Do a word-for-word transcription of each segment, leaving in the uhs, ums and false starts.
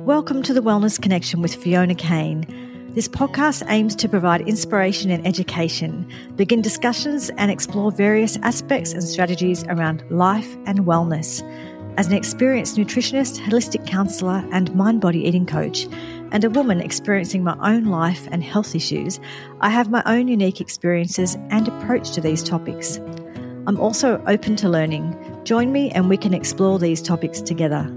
Welcome to the Wellness Connection with Fiona Kane. This podcast aims to provide inspiration and education, begin discussions and explore various aspects and strategies around life and wellness. As an experienced nutritionist, holistic counsellor and mind-body eating coach, and a woman experiencing my own life and health issues, I have my own unique experiences and approach to these topics. I'm also open to learning. Join me and we can explore these topics together.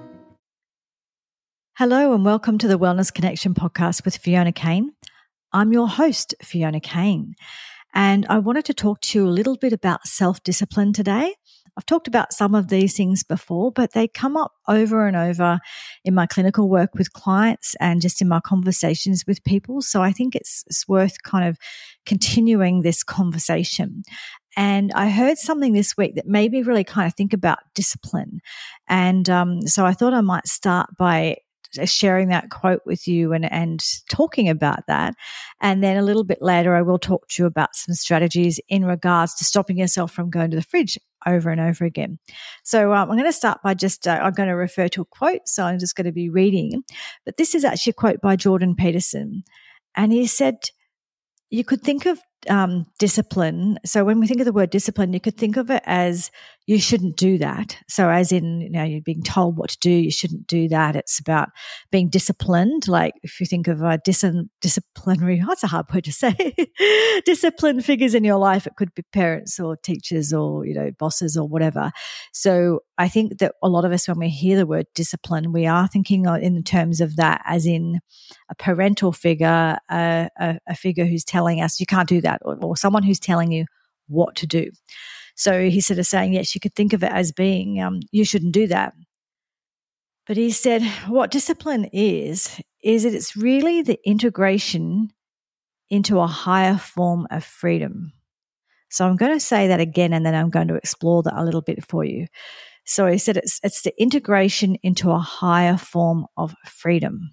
Hello and welcome to the Wellness Connection podcast with Fiona Kane. I'm your host, Fiona Kane, and I wanted to talk to you a little bit about self-discipline today. I've talked about some of these things before, but they come up over and over in my clinical work with clients and just in my conversations with people. So I think it's, it's worth kind of continuing this conversation. And I heard something this week that made me really kind of think about discipline. And um, so I thought I might start by sharing that quote with you and, and talking about that. And then a little bit later, I will talk to you about some strategies in regards to stopping yourself from going to the fridge over and over again. So um, I'm going to start by just, uh, I'm going to refer to a quote. So I'm just going to be reading. But this is actually a quote by Jordan Peterson. And he said, you could think of um, discipline. So when we think of the word discipline, you could think of it as you shouldn't do that. So as in, you know, you're being told what to do, you shouldn't do that. It's about being disciplined. Like if you think of a dis- disciplinary, oh, that's a hard word to say, disciplined figures in your life, it could be parents or teachers or, you know, bosses or whatever. So I think that a lot of us, when we hear the word discipline, we are thinking in terms of that as in a parental figure, a, a, a figure who's telling us you can't do that, or, or someone who's telling you what to do. So he's sort of saying, yes, you could think of it as being, um, you shouldn't do that. But he said what discipline is, is that it's really the integration into a higher form of freedom. So I'm going to say that again, and then I'm going to explore that a little bit for you. So he said it's, it's the integration into a higher form of freedom.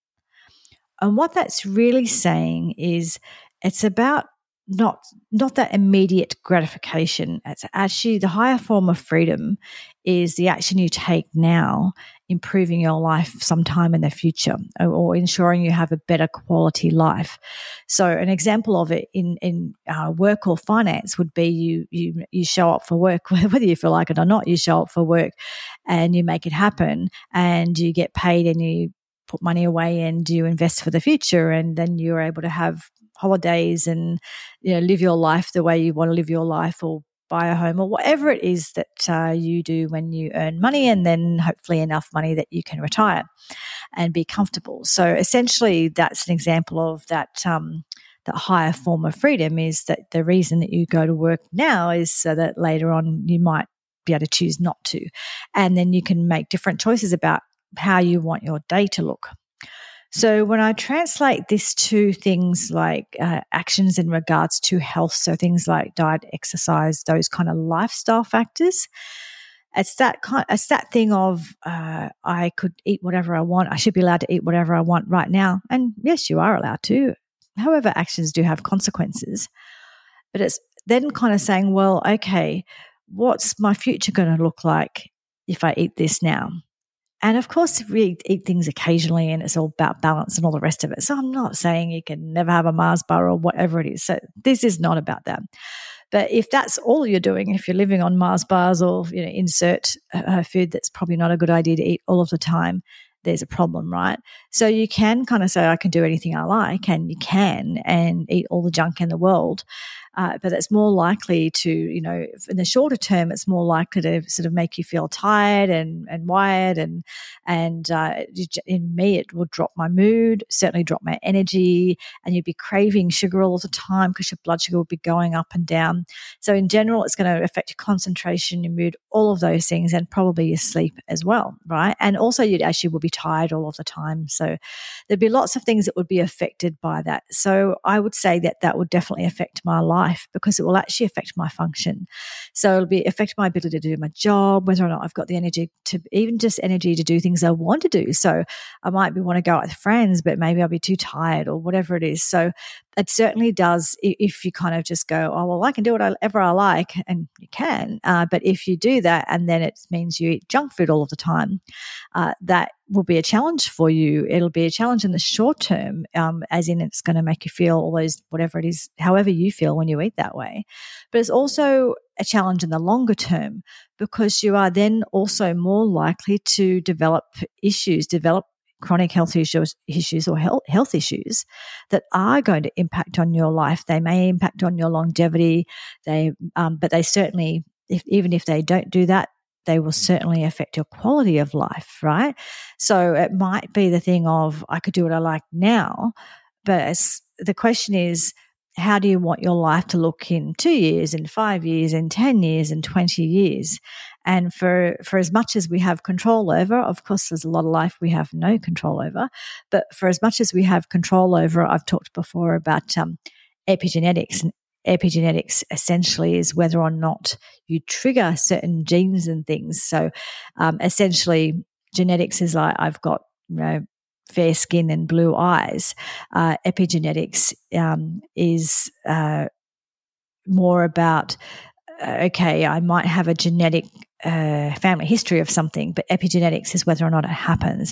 And what that's really saying is it's about not not that immediate gratification. It's actually the higher form of freedom is the action you take now, improving your life sometime in the future, or, or ensuring you have a better quality life. So an example of it in in uh, work or finance would be you you you show up for work, whether you feel like it or not. You show up for work, and you make it happen, and you get paid, and you put money away, and you invest for the future, and then you're able to have holidays and, you know, live your life the way you want to live your life, or buy a home, or whatever it is that uh, you do when you earn money, and then hopefully enough money that you can retire and be comfortable. So essentially that's an example of that um, that higher form of freedom, is that the reason that you go to work now is so that later on you might be able to choose not to. And then you can make different choices about how you want your day to look. So when I translate this to things like uh, actions in regards to health, so things like diet, exercise, those kind of lifestyle factors, it's that kind, it's that thing of uh, I could eat whatever I want. I should be allowed to eat whatever I want right now. And yes, you are allowed to. However, actions do have consequences. But it's then kind of saying, well, okay, what's my future going to look like if I eat this now? And of course, we eat things occasionally, and it's all about balance and all the rest of it. So I'm not saying you can never have a Mars bar or whatever it is. So this is not about that. But if that's all you're doing, if you're living on Mars bars or, you know, insert uh, food that's probably not a good idea to eat all of the time, there's a problem, right? So you can kind of say, I can do anything I like, and you can, and eat all the junk in the world. Uh, but it's more likely to, you know, in the shorter term, it's more likely to sort of make you feel tired and, and wired. And, and uh, in me, it will drop my mood, certainly drop my energy, and you'd be craving sugar all the time because your blood sugar will be going up and down. So in general, it's going to affect your concentration, your mood, all of those things, and probably your sleep as well, right? And also you actually will be tired all of the time. So there'd be lots of things that would be affected by that. So I would say that that would definitely affect my life, because it will actually affect my function. So it'll be affect my ability to do my job, whether or not I've got the energy to, even just energy to do things I want to do. So I might be want to go out with friends, but maybe I'll be too tired or whatever it is. So it certainly does if you kind of just go, oh, well, I can do whatever I like, and you can. Uh, but if you do that and then it means you eat junk food all of the time, uh, that will be a challenge for you. It'll be a challenge in the short term, um, as in it's going to make you feel all those, whatever it is, however you feel when you eat that way. But it's also a challenge in the longer term, because you are then also more likely to develop issues, develop chronic health issues, issues or health, health issues that are going to impact on your life. They may impact on your longevity, They, um, but they certainly, if, even if they don't do that, they will certainly affect your quality of life, right? So it might be the thing of, I could do what I like now, but it's, the question is, how do you want your life to look in two years, in five years, in ten years, in twenty years? And for, for as much as we have control over, of course, there's a lot of life we have no control over, but for as much as we have control over, I've talked before about um, epigenetics. And epigenetics essentially is whether or not you trigger certain genes and things. So um, essentially, genetics is like, I've got, you know, fair skin and blue eyes. Uh, epigenetics um, is uh, more about, uh, okay, I might have a genetic uh, family history of something, but epigenetics is whether or not it happens.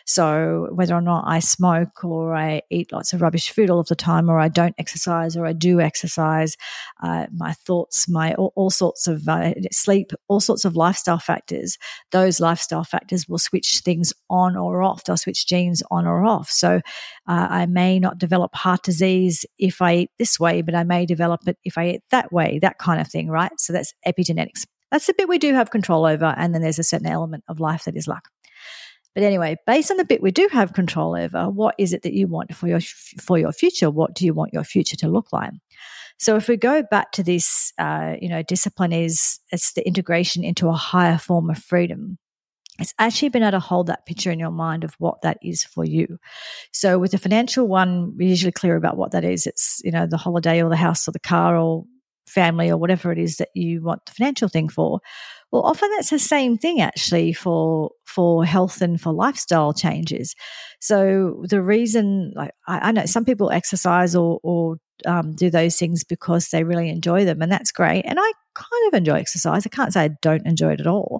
So whether or not I smoke, or I eat lots of rubbish food all of the time, or I don't exercise, or I do exercise, uh, my thoughts, my all, all sorts of uh, sleep, all sorts of lifestyle factors, those lifestyle factors will switch things on or off. They'll switch genes on or off. So uh, I may not develop heart disease if I eat this way, but I may develop it if I eat that way, that kind of thing, right? So that's epigenetics. That's the bit we do have control over, and then there's a certain element of life that is luck. But anyway, based on the bit we do have control over, what is it that you want for your for your future? What do you want your future to look like? So if we go back to this, uh, you know, discipline is it's the integration into a higher form of freedom. It's actually been able to hold that picture in your mind of what that is for you. So with the financial one, we're usually clear about what that is. It's, you know, the holiday or the house or the car or family or whatever it is that you want the financial thing for. Well, often that's the same thing actually for for health and for lifestyle changes. So the reason, like I, I know some people exercise or or um, do those things because they really enjoy them, and that's great. And I kind of enjoy exercise. I can't say I don't enjoy it at all.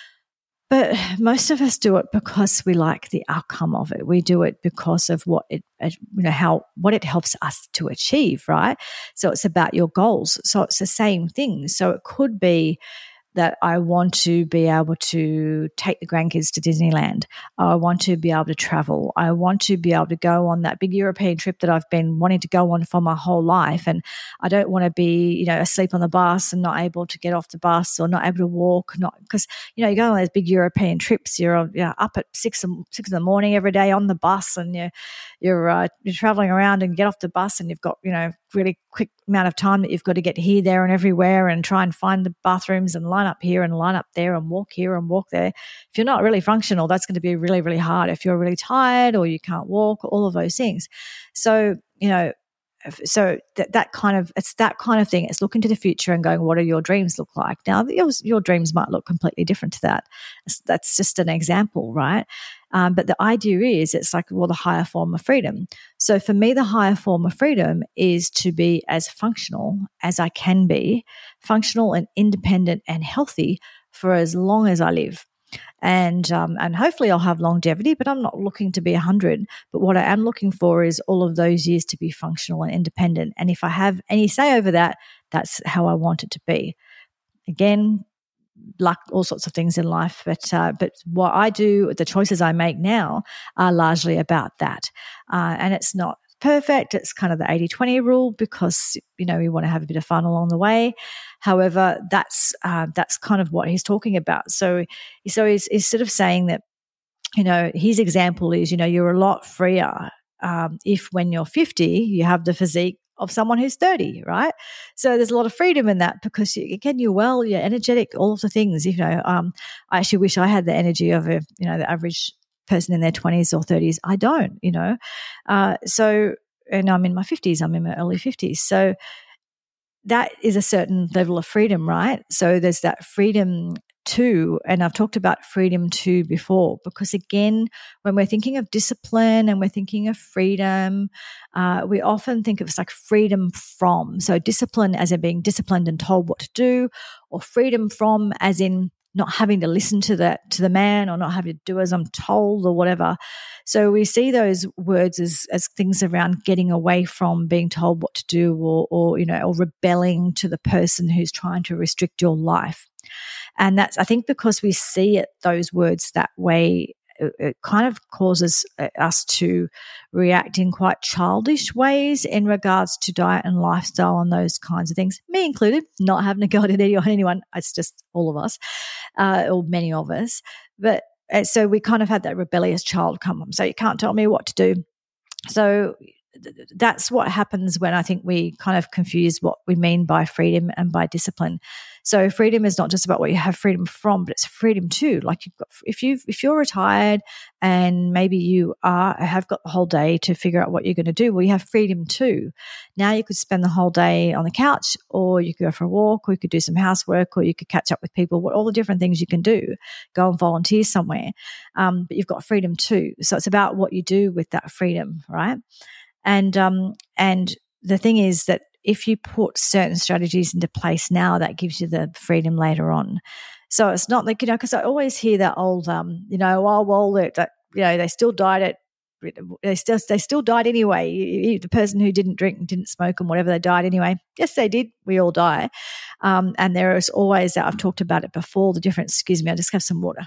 But most of us do it because we like the outcome of it. We do it because of what it, you know, how, what it helps us to achieve, right? So it's about your goals. So it's the same thing. So it could be that I want to be able to take the grandkids to Disneyland. I want to be able to travel. I want to be able to go on that big European trip that I've been wanting to go on for my whole life. And I don't want to be, you know, asleep on the bus and not able to get off the bus or not able to walk. Not because, you know, you go on those big European trips, you're, you're up at six, six in the morning every day on the bus, and you're, you're, uh, you're traveling around and get off the bus, and you've got, you know, really quick amount of time that you've got to get here, there, and everywhere, and try and find the bathrooms and line up here and line up there and walk here and walk there. If you're not really functional, that's going to be really, really hard. If you're really tired or you can't walk, all of those things. So, you know, so that, that kind of, it's that kind of thing. It's looking to the future and going, what do your dreams look like? Now, your, your dreams might look completely different to that. That's just an example, right? Um, but the idea is it's like, well, the higher form of freedom. So for me, the higher form of freedom is to be as functional as I can be, functional and independent and healthy for as long as I live. And um, and hopefully I'll have longevity, but I'm not looking to be one hundred. But what I am looking for is all of those years to be functional and independent. And if I have any say over that, that's how I want it to be. Again, luck, all sorts of things in life. But uh, but what I do, the choices I make now are largely about that. Uh, and it's not perfect. It's kind of the eighty twenty rule because, you know, we want to have a bit of fun along the way. However, that's uh, that's kind of what he's talking about. So, so he's, he's sort of saying that, you know, his example is, you know, you're a lot freer um, if when you're fifty, you have the physique of someone who's thirty, right? So there's a lot of freedom in that because, you, again, you're well, you're energetic, all of the things. You know, um, I actually wish I had the energy of a, you know, the average person in their twenties or thirties. I don't, you know. Uh, so, and I'm in my fifties, I'm in my early fifties. So that is a certain level of freedom, right? So there's that freedom two, and I've talked about freedom two before, because again, when we're thinking of discipline and we're thinking of freedom, uh, we often think of it as like freedom from. So discipline as in being disciplined and told what to do, or freedom from as in not having to listen to the to the man, or not having to do as I'm told, or whatever. So we see those words as as things around getting away from being told what to do, or or you know, or rebelling to the person who's trying to restrict your life. And that's, I think, because we see it, those words that way, it, it kind of causes us to react in quite childish ways in regards to diet and lifestyle and those kinds of things, me included, not having to go to anyone. It's just all of us, uh, or many of us. But uh, so we kind of had that rebellious child come on. So you can't tell me what to do. So that's what happens when I think we kind of confuse what we mean by freedom and by discipline. So freedom is not just about what you have freedom from, but it's freedom too. Like you've got, if you if you're retired and maybe you are have got the whole day to figure out what you're going to do, well, you have freedom too. Now you could spend the whole day on the couch, or you could go for a walk, or you could do some housework, or you could catch up with people. What all the different things you can do, go and volunteer somewhere. Um, but you've got freedom too. So it's about what you do with that freedom, right? And um, and the thing is that if you put certain strategies into place now, that gives you the freedom later on. So it's not like, you know, because I always hear that old, um, you know, oh, well, that, you know, they still died at, they still they still died anyway. The person who didn't drink and didn't smoke and whatever, they died anyway. Yes, they did. We all die. Um, and there is always, I've talked about it before, the difference, excuse me, I just have some water.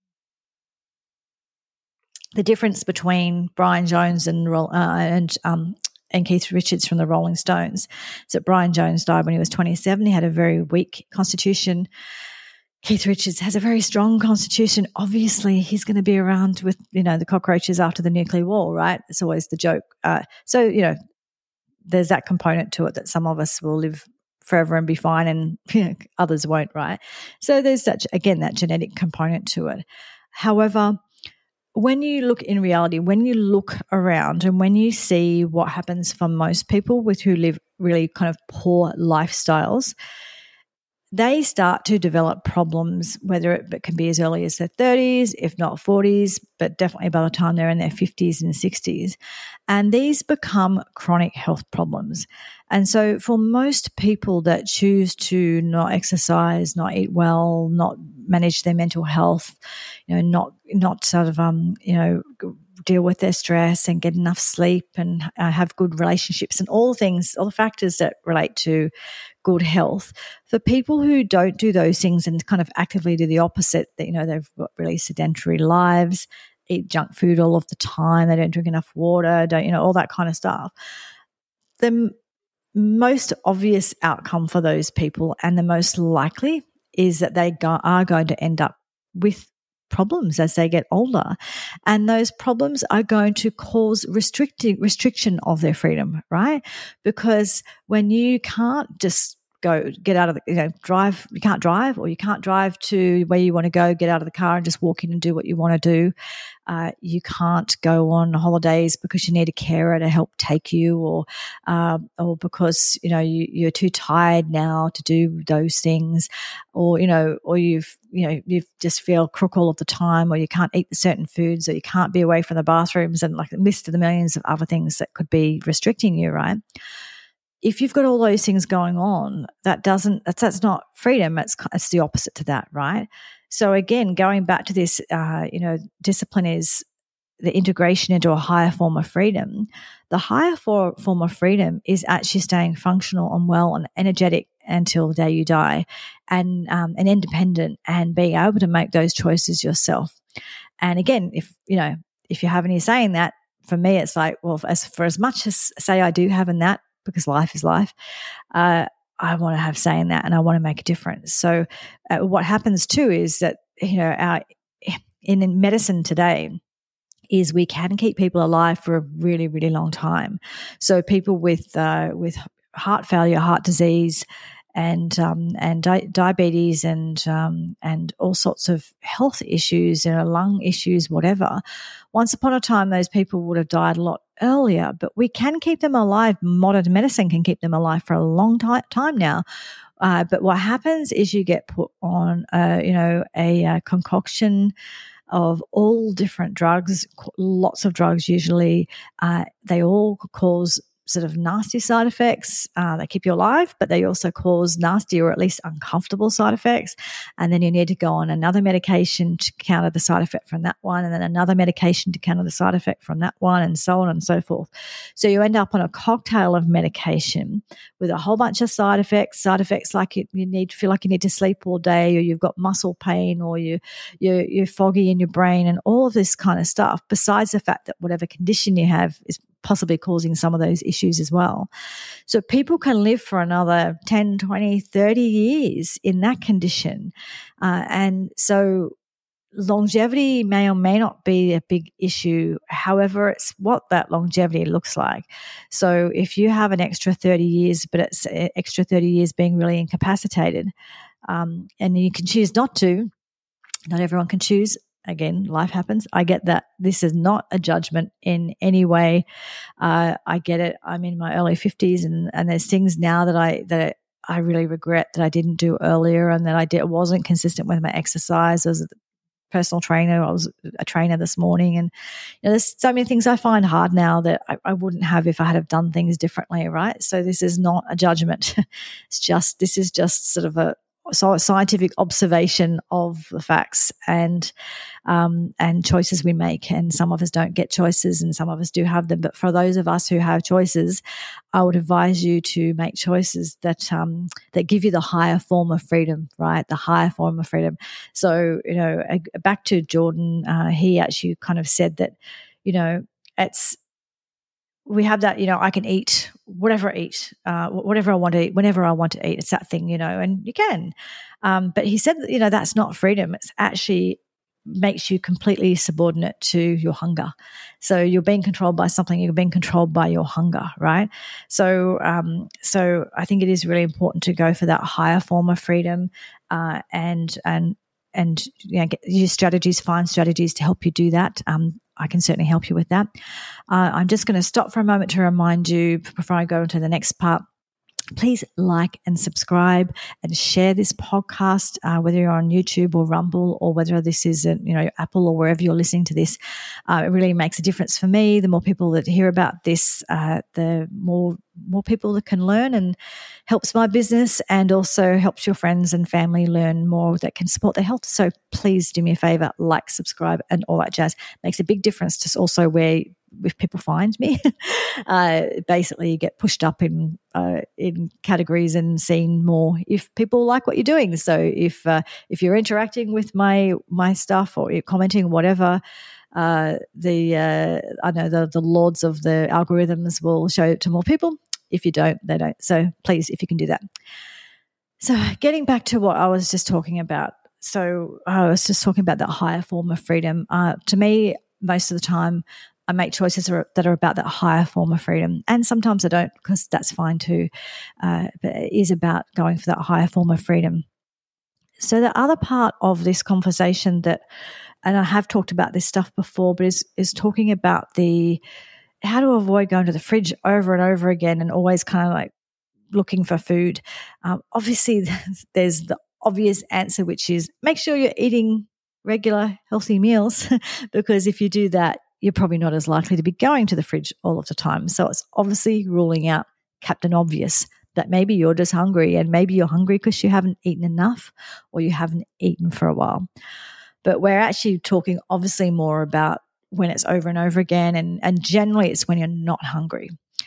The difference between Brian Jones and uh, and um, and Keith Richards from the Rolling Stones is that Brian Jones died when he was twenty-seven. He had a very weak constitution. Keith Richards has a very strong constitution. Obviously, he's going to be around with, you know, the cockroaches after the nuclear war, right? It's always the joke. Uh, so, you know, there's that component to it that some of us will live forever and be fine, and you know, others won't, right? So there's that, again, that genetic component to it. However, when you look in reality, when you look around and when you see what happens for most people with who live really kind of poor lifestyles, they start to develop problems, whether it can be as early as their thirties, if not forties, but definitely by the time they're in their fifties and sixties. And these become chronic health problems. And so for most people that choose to not exercise, not eat well, not manage their mental health, you know, not not sort of um, you know, deal with their stress and get enough sleep and uh, have good relationships and all the things, all the factors that relate to good health. For people who don't do those things and kind of actively do the opposite, that, you know, they've got really sedentary lives, eat junk food all of the time, they don't drink enough water, don't, you know, all that kind of stuff. The m- most obvious outcome for those people, and the most likely, is that they go- are going to end up with problems as they get older, and those problems are going to cause restricting restriction of their freedom, right? Because when you can't just go get out of the, you know, drive, you can't drive, or you can't drive to where you want to go, get out of the car and just walk in and do what you want to do. Uh, you can't go on holidays because you need a carer to help take you, or um, or because, you know, you, you're too tired now to do those things, or, you know, or you've, you know, you just feel crook all of the time, or you can't eat certain foods, or you can't be away from the bathrooms, and like a list of the millions of other things that could be restricting you, right? If you've got all those things going on, that doesn't, that's, that's not freedom. It's, it's the opposite to that, right? So again, going back to this, uh, you know, discipline is the integration into a higher form of freedom. The higher for, form of freedom is actually staying functional and well and energetic until the day you die, and um, and independent, and being able to make those choices yourself. And again, if, you know, if you have any say in that, for me, it's like, well, as for as much as say I do have in that, because life is life, uh, I want to have say in that, and I want to make a difference. So uh, what happens too is that, you know, our, in, in medicine today, is we can keep people alive for a really, really long time. So people with uh, with heart failure, heart disease, and um, and di- diabetes, and um, and all sorts of health issues, you know, lung issues, whatever. Once upon a time, those people would have died a lot earlier, but we can keep them alive. Modern medicine can keep them alive for a long time now, Uh, but what happens is you get put on, uh, you know, a, a concoction of all different drugs, lots of drugs usually. Uh, they all cause sort of nasty side effects. Uh, they keep you alive, but they also cause nasty or at least uncomfortable side effects. And then you need to go on another medication to counter the side effect from that one, and then another medication to counter the side effect from that one, and so on and so forth. So you end up on a cocktail of medication with a whole bunch of side effects, side effects like you, you need feel like you need to sleep all day, or you've got muscle pain, or you, you, you're foggy in your brain, and all of this kind of stuff, besides the fact that whatever condition you have is possibly causing some of those issues as well. So people can live for another ten, twenty, thirty years in that condition. Uh, and so longevity may or may not be a big issue. However, it's what that longevity looks like. So if you have an extra thirty years, but it's extra thirty years being really incapacitated, um, and you can choose not to, not everyone can choose. Again, life happens. I get that. This is not a judgment in any way. Uh, I get it. I'm in my early fifties, and, and there's things now that I that I really regret that I didn't do earlier, and that I did wasn't consistent with my exercise. As a personal trainer, I was a trainer this morning, and you know, there's so many things I find hard now that I, I wouldn't have if I had have done things differently. Right. So this is not a judgment. It's just this is just sort of a So scientific observation of the facts and um, and choices we make. And some of us don't get choices, and some of us do have them. But for those of us who have choices, I would advise you to make choices that um, that give you the higher form of freedom, right? The higher form of freedom. So, you know, back to Jordan, uh, he actually kind of said that, you know, it's we have that, you know, I can eat whatever I eat, uh, whatever I want to eat, whenever I want to eat. It's that thing, you know, and you can. Um, but he said that, you know, that's not freedom. It's actually makes you completely subordinate to your hunger. So you're being controlled by something, you're being controlled by your hunger, right? So um, so I think it is really important to go for that higher form of freedom uh, and and and you know, get, use strategies, find strategies to help you do that. Um, I can certainly help you with that. Uh, I'm just going to stop for a moment to remind you before I go into the next part. Please like and subscribe and share this podcast, uh, whether you're on YouTube or Rumble, or whether this is, a, you know, Apple or wherever you're listening to this. Uh, it really makes a difference for me. The more people that hear about this, uh, the more more people that can learn, and helps my business, and also helps your friends and family learn more that can support their health. So please do me a favor, like, subscribe, and all that jazz. Makes a big difference to also where if people find me. uh, basically, you get pushed up in uh, in categories and seen more if people like what you're doing. So if uh, if you're interacting with my my stuff, or you're commenting, whatever, uh, the uh, I know the the lords of the algorithms will show it to more people. If you don't, they don't. So please, if you can do that. So getting back to what I was just talking about. So I was just talking about that higher form of freedom. Uh, to me, most of the time, I make choices that are about that higher form of freedom. And sometimes I don't, because that's fine too. Uh, but it is about going for that higher form of freedom. So the other part of this conversation that, and I have talked about this stuff before, but is is talking about the how to avoid going to the fridge over and over again and always kind of like looking for food. Um, obviously, there's the obvious answer, which is make sure you're eating regular, healthy meals, because if you do that, you're probably not as likely to be going to the fridge all of the time. So it's obviously ruling out Captain Obvious, that maybe you're just hungry, and maybe you're hungry because you haven't eaten enough, or you haven't eaten for a while. But we're actually talking obviously more about when it's over and over again, and, and generally it's when you're not hungry.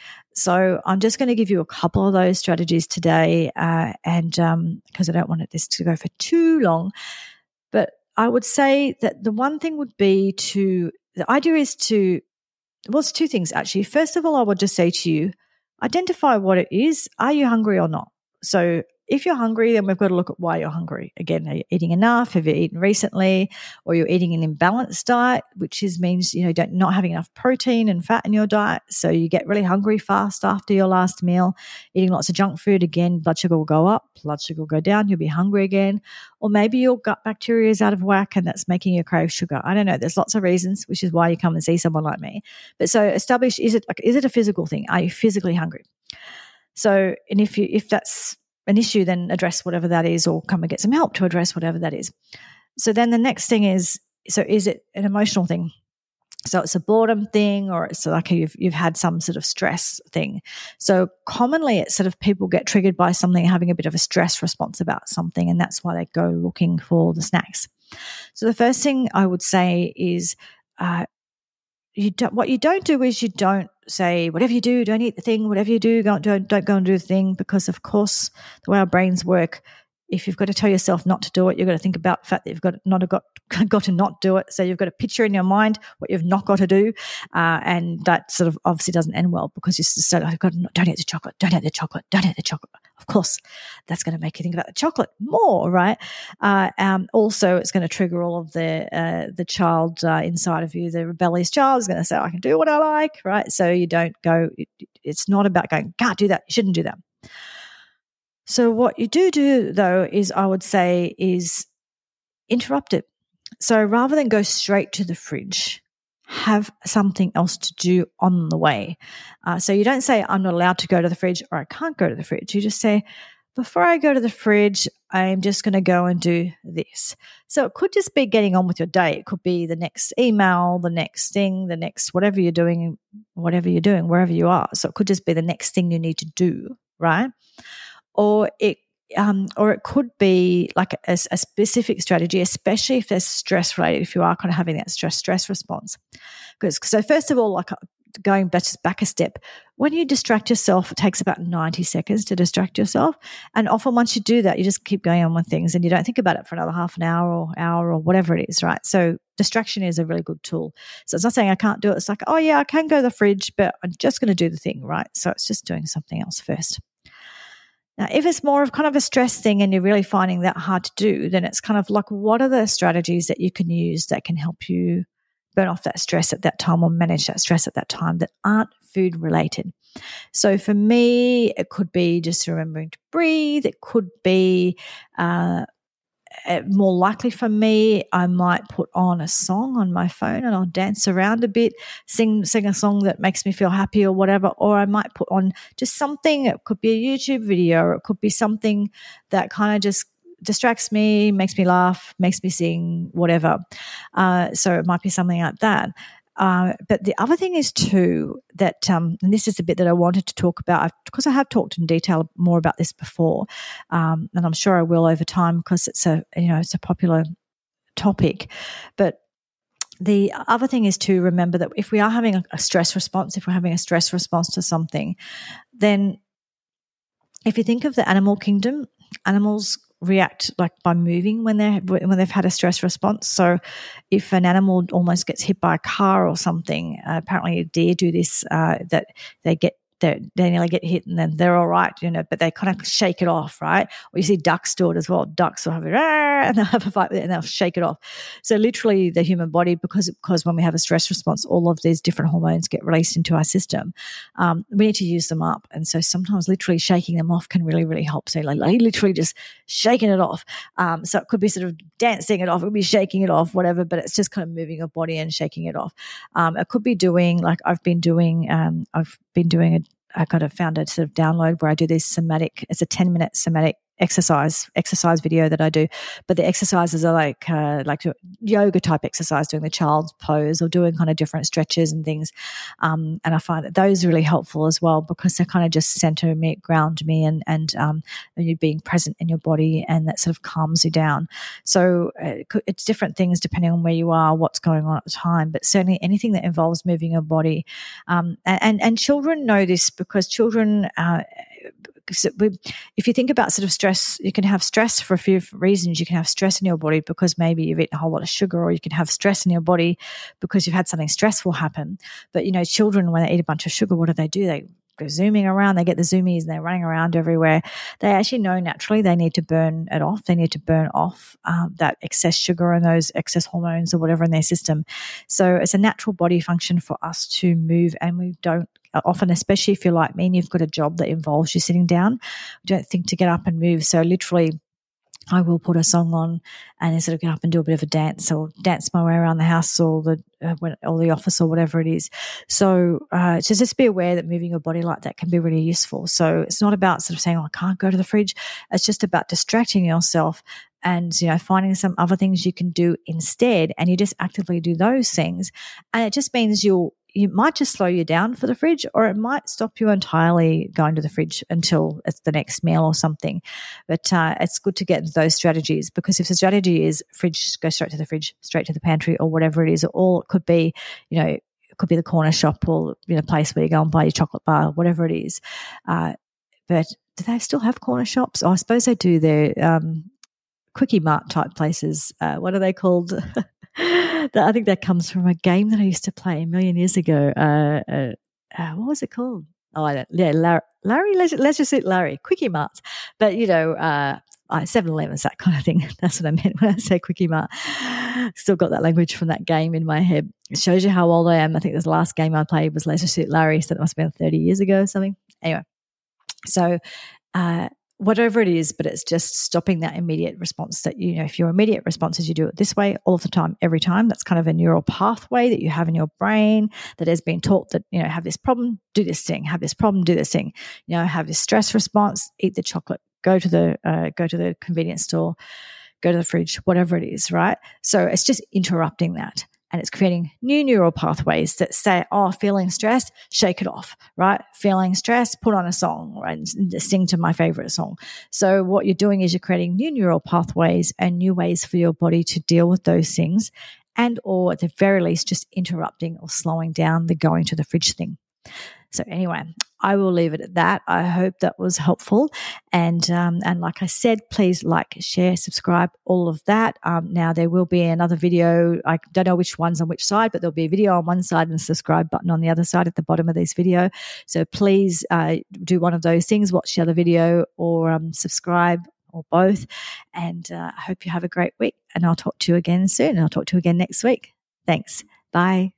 So I'm just going to give you a couple of those strategies today, uh, and um, because I don't want this to go for too long. But I would say that the one thing would be to, the idea is to, well, it's two things actually. First of all, I would just say to you, identify what it is. Are you hungry or not? So if you're hungry, then we've got to look at why you're hungry. Again, are you eating enough? Have you eaten recently? Or you're eating an imbalanced diet, which is means, you know, don't not having enough protein and fat in your diet. So you get really hungry fast after your last meal. Eating lots of junk food, again, blood sugar will go up, blood sugar will go down, you'll be hungry again. Or maybe your gut bacteria is out of whack and that's making you crave sugar. I don't know. There's lots of reasons, which is why you come and see someone like me. But so establish, is it like, is it a physical thing? Are you physically hungry? So, and if you, if that's an issue, then address whatever that is, or come and get some help to address whatever that is. So then the next thing is, so is it an emotional thing? So it's a boredom thing, or it's like you've you've had some sort of stress thing. So commonly it's sort of people get triggered by something, having a bit of a stress response about something, and that's why they go looking for the snacks. So the first thing I would say is uh, you don't, what you don't do is you don't say, whatever you do, don't eat the thing, whatever you do, don't, don't, don't go and do the thing, because of course the way our brains work, if you've got to tell yourself not to do it, you've got to think about the fact that you've got not got got to not do it. So you've got a picture in your mind what you've not got to do, uh, and that sort of obviously doesn't end well, because you just say, "I've got to, don't eat the chocolate, don't eat the chocolate, don't eat the chocolate." Of course, that's going to make you think about the chocolate more, right? Uh, um, also, it's going to trigger all of the uh, the child uh, inside of you. The rebellious child is going to say, "I can do what I like," right? So you don't go. It, it's not about going, "Can't do that. You shouldn't do that." So what you do do, though, is I would say is interrupt it. So rather than go straight to the fridge, have something else to do on the way. Uh, so you don't say, "I'm not allowed to go to the fridge," or "I can't go to the fridge." You just say, "Before I go to the fridge, I'm just going to go and do this." So it could just be getting on with your day. It could be the next email, the next thing, the next whatever you're doing, whatever you're doing, wherever you are. So it could just be the next thing you need to do, right? Or it, um, or it could be like a, a specific strategy, especially if there's stress related. If you are kind of having that stress stress response, because so first of all, like going back, just back a step, when you distract yourself, it takes about ninety seconds to distract yourself, and often once you do that, you just keep going on with things, and you don't think about it for another half an hour or hour or whatever it is, right? So distraction is a really good tool. So it's not saying I can't do it. It's like, oh yeah, I can go to the fridge, but I'm just going to do the thing, right? So it's just doing something else first. Now, if it's more of kind of a stress thing and you're really finding that hard to do, then it's kind of like, what are the strategies that you can use that can help you burn off that stress at that time, or manage that stress at that time, that aren't food related? So for me, it could be just remembering to breathe. It could be uh, more likely for me, I might put on a song on my phone and I'll dance around a bit, sing sing a song that makes me feel happy or whatever. Or I might put on just something. It could be a YouTube video, or it could be something that kind of just distracts me, makes me laugh, makes me sing, whatever. Uh, so it might be something like that. Uh, but the other thing is too that, um, and this is the bit that I wanted to talk about, because I have talked in detail more about this before, um, and I'm sure I will over time, because it's a you know it's a popular topic. But the other thing is to remember that if we are having a, a stress response, if we're having a stress response to something, then if you think of the animal kingdom, animals react like by moving when they when they've had a stress response. So if an animal almost gets hit by a car or something, uh, apparently deer do this, uh, that they get they they nearly get hit and then they're all right, you know, but they kind of shake it off, right? Or you see ducks do it as well. Ducks will have it and they'll have a fight with it and they'll shake it off. So literally the human body, because because when we have a stress response, all of these different hormones get released into our system. Um, we need to use them up. And so sometimes literally shaking them off can really, really help. So like, like literally just shaking it off. Um, so it could be sort of dancing it off, it could be shaking it off, whatever, but it's just kind of moving your body and shaking it off. Um, it could be doing, like I've been doing, um, I've been doing a I kind of found a sort of download where I do this somatic, it's a ten minute somatic exercise, exercise video that I do. But the exercises are like, uh, like yoga type exercise, doing the child's pose or doing kind of different stretches and things. Um, and I find that those are really helpful as well, because they kind of just center me, ground me, and, and, um, and you being present in your body, and that sort of calms you down. So it could, it's different things depending on where you are, what's going on at the time, but certainly anything that involves moving your body. Um, and, and children know this, because children, uh, if you think about sort of stress, you can have stress for a few reasons. You can have stress in your body because maybe you've eaten a whole lot of sugar, or you can have stress in your body because you've had something stressful happen. But, you know, children, when they eat a bunch of sugar, what do they do? They go zooming around, they get the zoomies and they're running around everywhere. They actually know naturally they need to burn it off. They need to burn off um, that excess sugar and those excess hormones or whatever in their system. So it's a natural body function for us to move, and we don't often, especially if you're like me and you've got a job that involves you sitting down, we don't think to get up and move. So literally I will put a song on and then sort of get up and do a bit of a dance or dance my way around the house or the uh, when, or the office or whatever it is. So uh, so just be aware that moving your body like that can be really useful. So it's not about sort of saying, oh, I can't go to the fridge. It's just about distracting yourself and, you know, finding some other things you can do instead, and you just actively do those things. And it just means you'll you might just slow you down for the fridge, or it might stop you entirely going to the fridge until it's the next meal or something. But uh, it's good to get those strategies, because if the strategy is fridge, go straight to the fridge, straight to the pantry, or whatever it is, or it could be, you know, it could be the corner shop or, you know, place where you go and buy your chocolate bar, whatever it is. Uh, but do they still have corner shops? Oh, I suppose they do. They're um, Quickie Mart type places. Uh, what are they called? I think that comes from a game that I used to play a million years ago. Uh, uh, uh, what was it called? Oh, I don't. Yeah, Larry, Larry Leisure, Leisure Suit Larry, Quickie Mart. But you know, uh, seven elevens, that kind of thing. That's what I meant when I say Quickie Mart. Still got that language from that game in my head. It shows you how old I am. I think the last game I played was Leisure Suit Larry, so that must have been thirty years ago or something. Anyway, so. Uh, Whatever it is, but it's just stopping that immediate response that, you know, if your immediate response is you do it this way all of the time, every time, that's kind of a neural pathway that you have in your brain that has been taught that, you know, have this problem, do this thing, have this problem, do this thing, you know, have this stress response, eat the chocolate, go to the, uh, go to the convenience store, go to the fridge, whatever it is, right? So it's just interrupting that. And it's creating new neural pathways that say, oh, feeling stressed, shake it off, right? Feeling stressed, put on a song, right? And sing to my favorite song. So what you're doing is you're creating new neural pathways and new ways for your body to deal with those things, and or at the very least just interrupting or slowing down the going to the fridge thing. So anyway, I will leave it at that. I hope that was helpful. And um, and like I said, please like, share, subscribe, all of that. Um, now, there will be another video. I don't know which one's on which side, but there'll be a video on one side and a subscribe button on the other side at the bottom of this video. So please uh, do one of those things, watch the other video, or um, subscribe, or both. And uh, I hope you have a great week. And I'll talk to you again soon. I'll talk to you again next week. Thanks. Bye.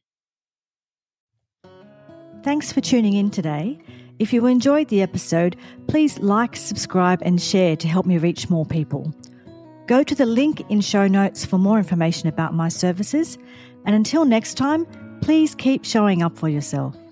Thanks for tuning in today. If you enjoyed the episode, please like, subscribe, and share to help me reach more people. Go to the link in show notes for more information about my services. And until next time, please keep showing up for yourself.